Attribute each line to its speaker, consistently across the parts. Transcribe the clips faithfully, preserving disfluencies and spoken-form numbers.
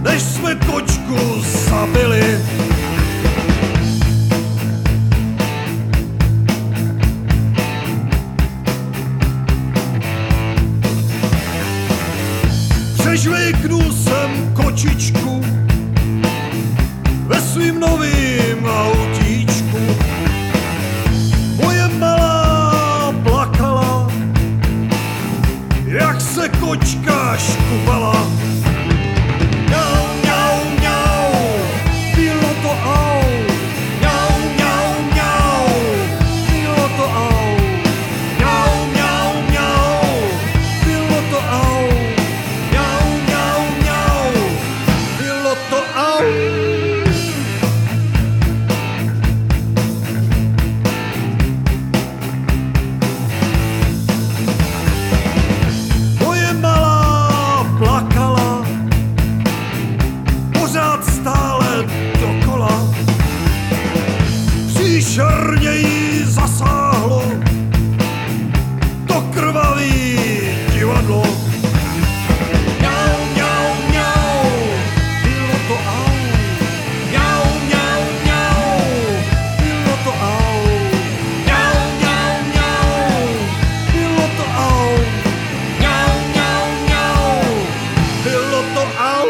Speaker 1: než jsme kočku zabili. Přežvejknul jsem kočičku ve svým novým autíčku. Moje malá plakala, jak se kočka škubala. Mňau, mňau, mňau, bylo to au. Mňau, mňau, mňau, bylo to au. Mňau, mňau, mňau, bylo to au. Mňau, mňau, mňau, bylo to au. Moje malá plakala, pořád stále dokola. Příšerně jí zasáhlo to krvavý divadlo. Mňau, mňau, mňau, bylo to au. Mňau, mňau, mňau, bylo to au. Mňau, mňau, mňau, bylo to au. Mňau, mňau, mňau, bylo to au.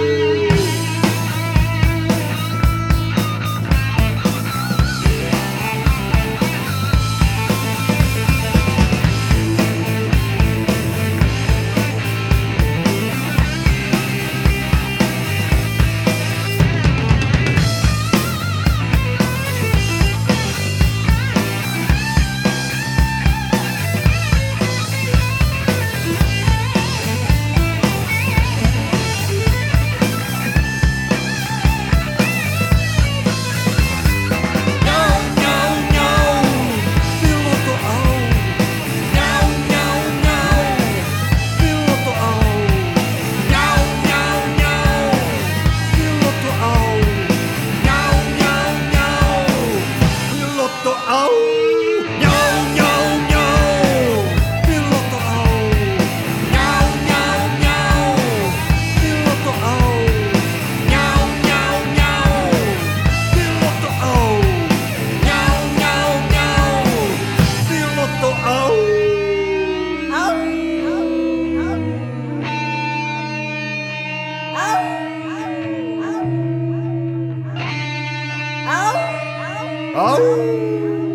Speaker 1: Mňau, mňau, mňau, bylo to au. Mňau, mňau, mňau, bylo to au. Mňau, mňau, mňau, bylo to au. Mňau, mňau, mňau, bylo to au. Mňau, mňau, mňau, bylo to au. Mňau, mňau, mňau, bylo to au. Mňau, mňau, mňau, bylo to au. Mňau, mňau, mňau, bylo to au. Au.